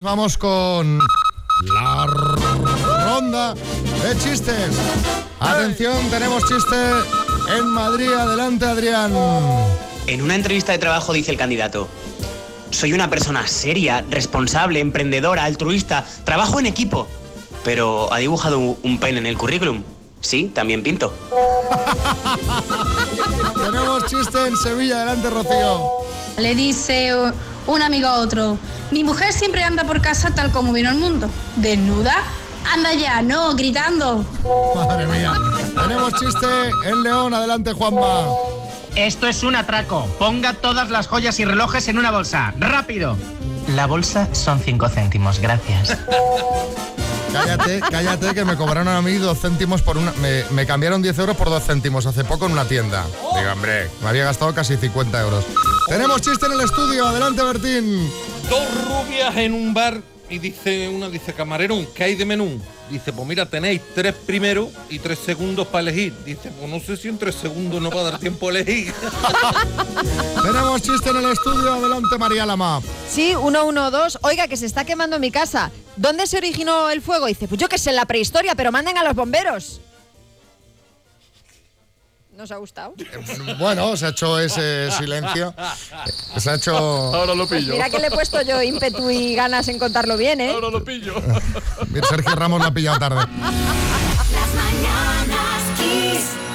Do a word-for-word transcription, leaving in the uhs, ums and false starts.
Vamos con la ronda de chistes. Atención, tenemos chiste en Madrid. Adelante, Adrián. En una entrevista de trabajo dice el candidato: soy una persona seria, responsable, emprendedora, altruista, trabajo en equipo. Pero ¿ha dibujado un pene en el currículum? Sí, también pinto. Tenemos chiste en Sevilla. Adelante, Rocío. Le dice un amigo a otro: mi mujer siempre anda por casa tal como vino al mundo. ¿Desnuda? Anda ya, no, gritando. Madre mía. Tenemos chiste en León. Adelante, Juanma. Esto es un atraco. Ponga todas las joyas y relojes en una bolsa. ¡Rápido! La bolsa son cinco céntimos, gracias. Cállate, cállate, que me cobraron a mí dos céntimos por una... Me, me cambiaron diez euros por dos céntimos hace poco en una tienda. Digo, hombre, me había gastado casi cincuenta euros. Tenemos chiste en el estudio. Adelante, Bertín. Dos rubias en un bar y dice una, dice, camarero, ¿qué hay de menú? Dice, pues mira, tenéis tres primeros y tres segundos para elegir. Dice, pues no sé si en tres segundos no va a dar tiempo a elegir. Tenemos chiste en el estudio. Adelante, María Lama. Sí, uno uno dos. Oiga, que se está quemando mi casa. ¿Dónde se originó el fuego? Dice, pues yo que sé, en la prehistoria, pero manden a los bomberos. ¿Nos ha gustado? Bueno, se ha hecho ese silencio. Se ha hecho... Ahora lo pillo. Pues mira que le he puesto yo ímpetu y ganas en contarlo bien, ¿eh? Ahora lo pillo. Sergio Ramos la ha pillado tarde. Las mañanas Kiss.